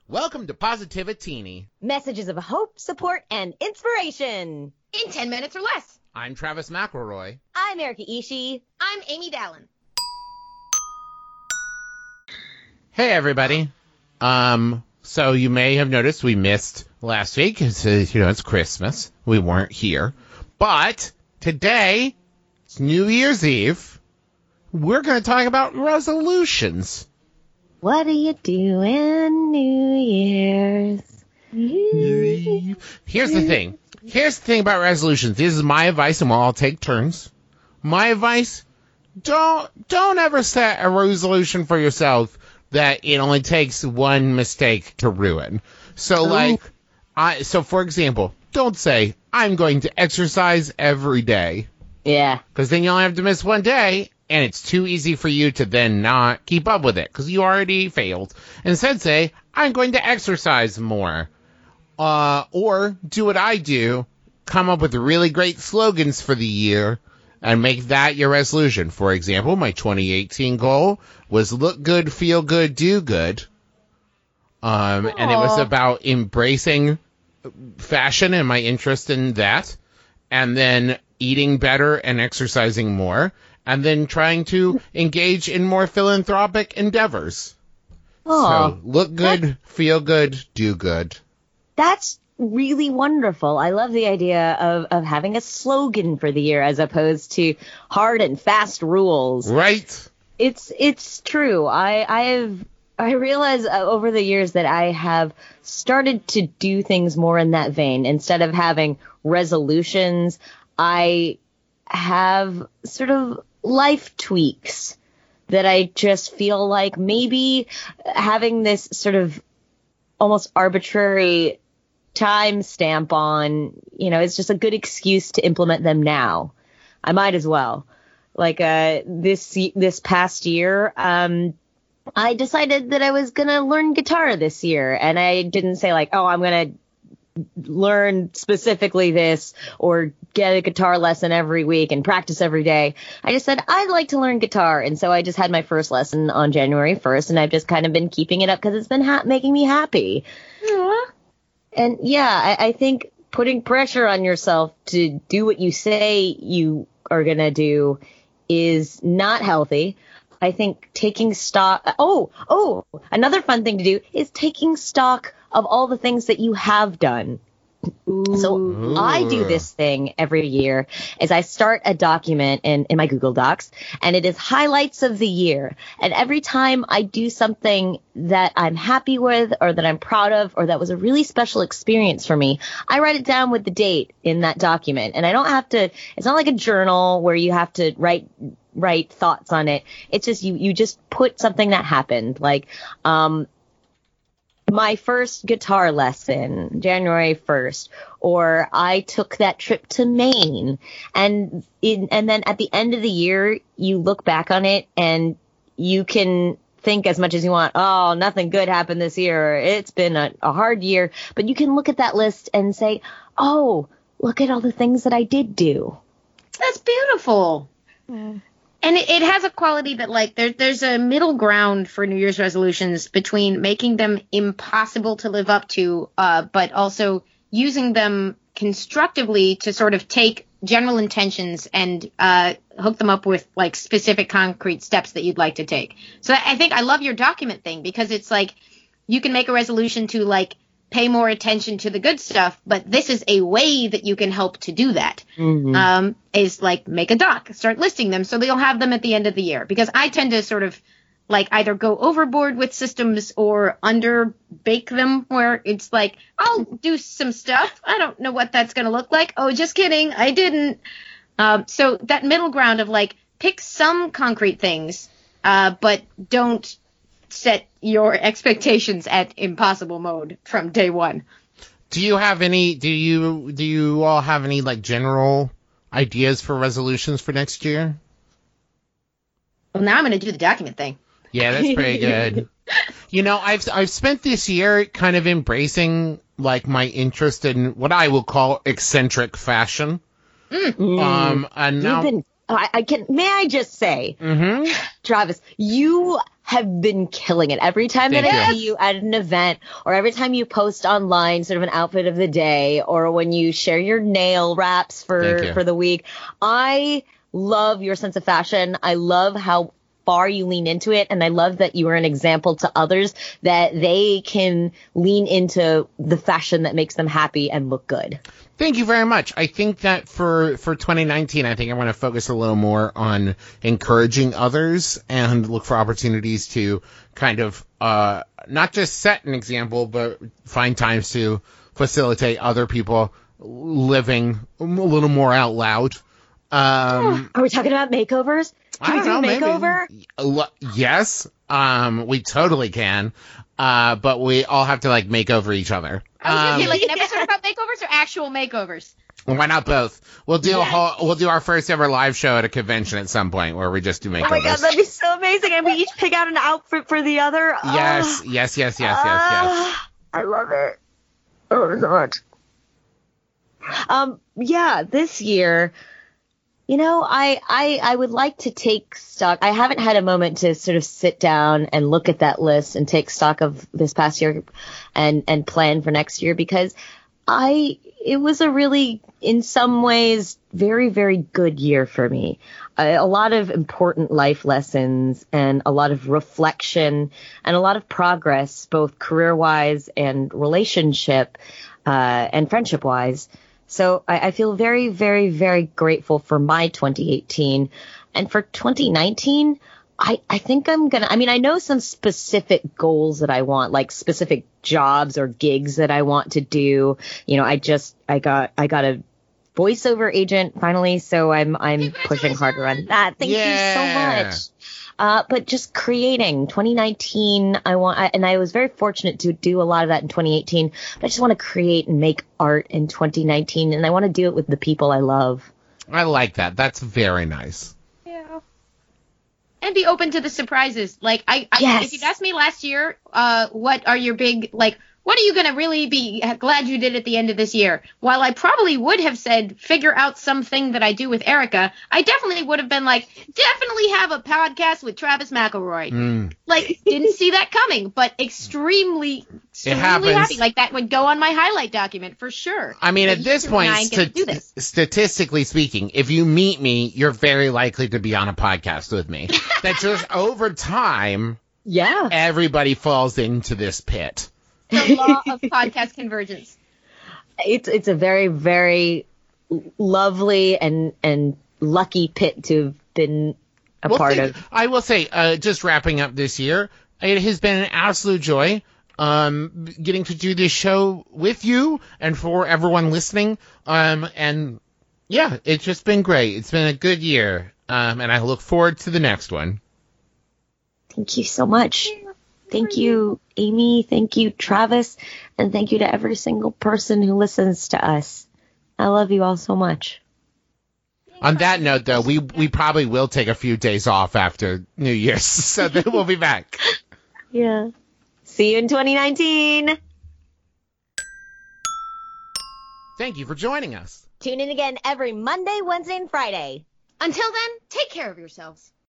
Welcome to Positivitini. Messages of hope, support, and inspiration. In 10 minutes or less. I'm Travis McElroy. I'm Erica Ishii. I'm Amy Dallin. Hey, everybody. So you may have noticed we missed last week. It's Christmas. We weren't here. But today, it's New Year's Eve. We're going to talk about resolutions. What do you do in New Year's? Here's the thing. Here's the thing about resolutions. This is my advice, and we'll all take turns. My advice, don't ever set a resolution for yourself that it only takes one mistake to ruin. So, so for example, don't say, I'm going to exercise every day. Yeah. Because then you only have to miss one day, and it's too easy for you to then not keep up with it, because you already failed. Instead say, I'm going to exercise more. Or do what I do, come up with really great slogans for the year, and make that your resolution. For example, my 2018 goal was look good, feel good, do good. And it was about embracing fashion and my interest in that, and then eating better and exercising more, and then trying to engage in more philanthropic endeavors. So look good, feel good, do good. That's really wonderful. I love the idea of having a slogan for the year as opposed to hard and fast rules. Right. It's true. I realize over the years that I have started to do things more in that vein. Instead of having resolutions, I have sort of life tweaks that I just feel like maybe having this sort of almost arbitrary time stamp on, it's just a good excuse to implement them now. I might as well. Like this past year, I decided that I was going to learn guitar this year. And I didn't say I'm going to learn specifically this or get a guitar lesson every week and practice every day. I just said, I'd like to learn guitar. And so I just had my first lesson on January 1st. And I've just kind of been keeping it up because it's been making me happy. Aww. And yeah, I think putting pressure on yourself to do what you say you are going to do is not healthy. I think taking stock. Another fun thing to do is taking stock of all the things that you have done. So I do this thing every year is I start a document in my Google Docs, and it is highlights of the year. And every time I do something that I'm happy with or that I'm proud of or that was a really special experience for me, I write it down with the date in that document. And I don't have to, it's not like a journal where you have to write thoughts on it. It's just you just put something that happened. My first guitar lesson, January 1st, or I took that trip to Maine. And then at the end of the year, you look back on it and you can think as much as you want, oh, nothing good happened this year. It's been a hard year. But you can look at that list and say, oh, look at all the things that I did do. That's beautiful. Mm. And it has a quality that, there's a middle ground for New Year's resolutions between making them impossible to live up to, but also using them constructively to sort of take general intentions and hook them up with, specific concrete steps that you'd like to take. So I think I love your document thing because it's you can make a resolution to, pay more attention to the good stuff, but this is a way that you can help to do that. Mm-hmm. Is make a doc, start listing them so that you'll have them at the end of the year. Because I tend to sort of either go overboard with systems or underbake them where it's I'll do some stuff. I don't know what that's going to look like. Oh, just kidding. I didn't. So that middle ground of pick some concrete things, but don't set your expectations at impossible mode from day one. Do you have any, do you all have any general ideas for resolutions for next year? Well, now I'm going to do the document thing. Yeah, that's pretty good. I've spent this year kind of embracing my interest in what I will call eccentric fashion. And now may I just say, mm-hmm. Travis, you have been killing it. Every time that I see you at an event, or every time you post online sort of an outfit of the day, or when you share your nail wraps for the week, I love your sense of fashion. I love how far you lean into it, and I love that you are an example to others that they can lean into the fashion that makes them happy and look good. Thank you very much. I think that for 2019, I think I want to focus a little more on encouraging others and look for opportunities to kind of not just set an example, but find times to facilitate other people living a little more out loud. Are we talking about makeovers? Can we do a makeover? Maybe. Yes, we totally can. But we all have to make over each other. I was gonna say, an episode about makeovers or actual makeovers? Why not both? We'll do we'll do our first ever live show at a convention at some point where we just do makeovers. Oh my god, that'd be so amazing! And we each pick out an outfit for the other. Yes. I love it. Oh god. Yeah, this year. I would like to take stock. I haven't had a moment to sort of sit down and look at that list and take stock of this past year and plan for next year, because it was a really, in some ways, very, very good year for me. A lot of important life lessons and a lot of reflection and a lot of progress, both career-wise and relationship and friendship-wise. So I feel very, very, very grateful for my 2018. And for 2019, I think I know some specific goals that I want, like specific jobs or gigs that I want to do. I got a voiceover agent finally, so I'm pushing harder on that. Thank you so much. But just creating 2019, and I was very fortunate to do a lot of that in 2018, but I just want to create and make art in 2019, and I want to do it with the people I love. I like that. That's very nice. Yeah. And be open to the surprises. If you'd asked me last year, what are your big, what are you going to really be glad you did at the end of this year? While I probably would have said, figure out something that I do with Erica, I definitely would have been definitely have a podcast with Travis McElroy. Didn't see that coming, but extremely happy. That would go on my highlight document for sure. I mean, at this point, statistically speaking, if you meet me, you're very likely to be on a podcast with me. That just over time, everybody falls into this pit. The law of podcast convergence. It's a very, very lovely and lucky pit to have been a part of. I will say, just wrapping up this year, it has been an absolute joy getting to do this show with you and for everyone listening. And yeah, it's just been great. It's been a good year. And I look forward to the next one. Thank you so much. Thank you, Amy. Thank you, Travis. And thank you to every single person who listens to us. I love you all so much. On that note, though, we probably will take a few days off after New Year's, so then we'll be back. Yeah. See you in 2019. Thank you for joining us. Tune in again every Monday, Wednesday, and Friday. Until then, take care of yourselves.